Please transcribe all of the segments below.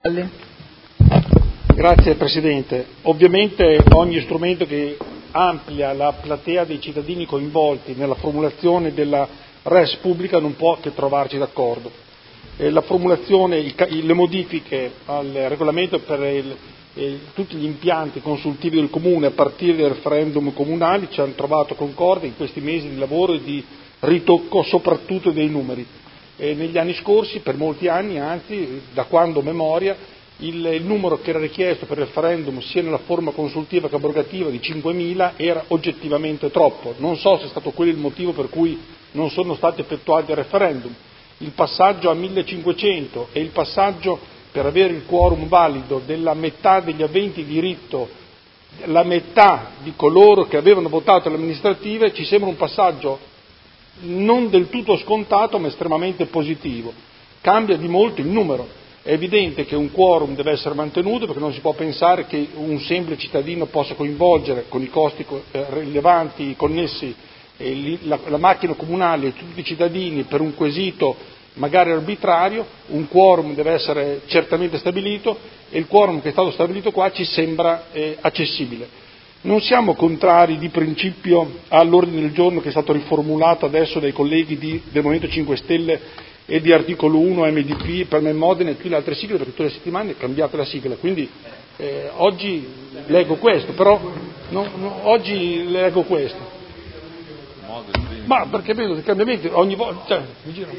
Grazie Presidente. Ovviamente ogni strumento che amplia la platea dei cittadini coinvolti nella formulazione della res pubblica non può che trovarci d'accordo. La formulazione, le modifiche al regolamento per tutti gli impianti consultivi del Comune a partire dai referendum comunali ci hanno trovato concorde in questi mesi di lavoro e di ritocco soprattutto dei numeri. Negli anni scorsi, per molti anni, anzi da quando ho memoria, il numero che era richiesto per il referendum sia nella forma consultiva che abrogativa di 5.000 era oggettivamente troppo. Non so se è stato quello il motivo per cui non sono stati effettuati il referendum. Il passaggio a 1.500 e il passaggio per avere il quorum valido della metà degli aventi diritto, la metà di coloro che avevano votato le amministrative, ci sembra un passaggio non del tutto scontato ma estremamente positivo. Cambia di molto il numero. È evidente che un quorum deve essere mantenuto perché non si può pensare che un semplice cittadino possa coinvolgere con i costi rilevanti connessi la macchina comunale e tutti i cittadini per un quesito magari arbitrario. Un quorum deve essere certamente stabilito e il quorum che è stato stabilito qua ci sembra accessibile. Non siamo contrari di principio all'ordine del giorno che è stato riformulato adesso dai colleghi del Movimento 5 Stelle e di Articolo 1, MDP, per me Modena e tutte le altre sigle, perché tutte le settimane cambiate la sigla, quindi oggi leggo questo, però oggi leggo questo. Ma perché vedo dei cambiamenti ogni volta, cioè, mi gira.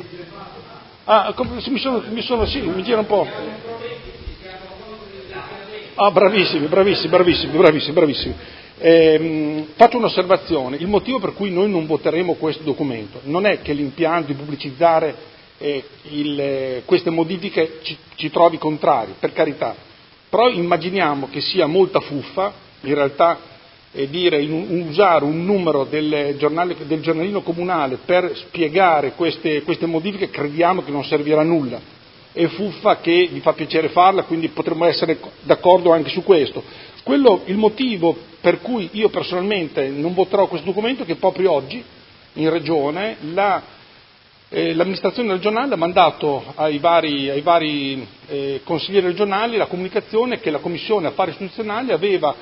Mi gira un po'. Bravissimi. Faccio un'osservazione. Il motivo per cui noi non voteremo questo documento non è che l'impianto di pubblicizzare queste modifiche ci trovi contrari, per carità, però immaginiamo che sia molta fuffa, in realtà usare un numero del giornalino comunale per spiegare queste modifiche crediamo che non servirà a nulla. È fuffa che vi fa piacere farla, quindi potremmo essere d'accordo anche su questo. Il motivo per cui io personalmente non voterò questo documento è che proprio oggi in Regione l'amministrazione regionale ha mandato ai vari consiglieri regionali la comunicazione che la Commissione Affari Istituzionali aveva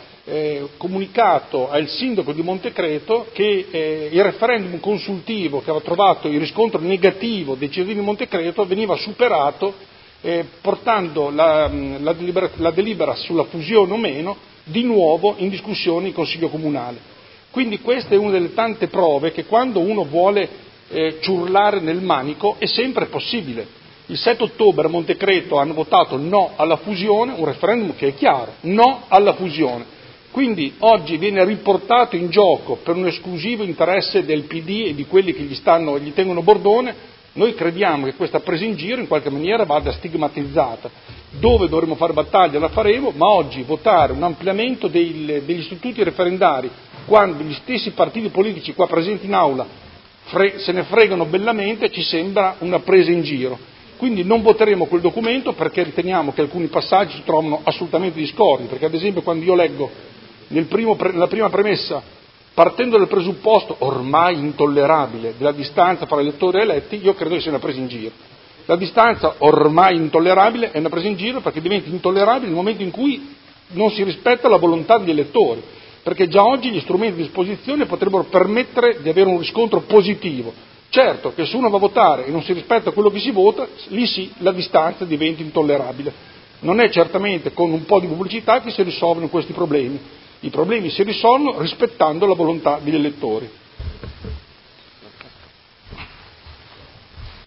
comunicato al sindaco di Montecreto che il referendum consultivo che aveva trovato il riscontro negativo dei cittadini di Montecreto veniva superato portando la delibera sulla fusione o meno di nuovo in discussione in Consiglio Comunale. Quindi questa è una delle tante prove che quando uno vuole ciurlare nel manico è sempre possibile. Il 7 ottobre a Montecreto hanno votato no alla fusione, un referendum che è chiaro, no alla fusione. Quindi oggi viene riportato in gioco per un esclusivo interesse del PD e di quelli che gli tengono bordone. Noi crediamo che questa presa in giro in qualche maniera vada stigmatizzata. Dove dovremo fare battaglia la faremo, ma oggi votare un ampliamento degli istituti referendari quando gli stessi partiti politici qua presenti in aula se ne fregano bellamente ci sembra una presa in giro. Quindi non voteremo quel documento perché riteniamo che alcuni passaggi si trovano assolutamente discordi, perché ad esempio quando io leggo nella prima premessa, partendo dal presupposto ormai intollerabile della distanza fra elettori e eletti, io credo che sia una presa in giro. La distanza ormai intollerabile è una presa in giro perché diventa intollerabile nel momento in cui non si rispetta la volontà degli elettori, perché già oggi gli strumenti a disposizione potrebbero permettere di avere un riscontro positivo. Certo che se uno va a votare e non si rispetta quello che si vota, lì sì la distanza diventa intollerabile. Non è certamente con un po' di pubblicità che si risolvono questi problemi. I problemi si risolvono rispettando la volontà degli elettori.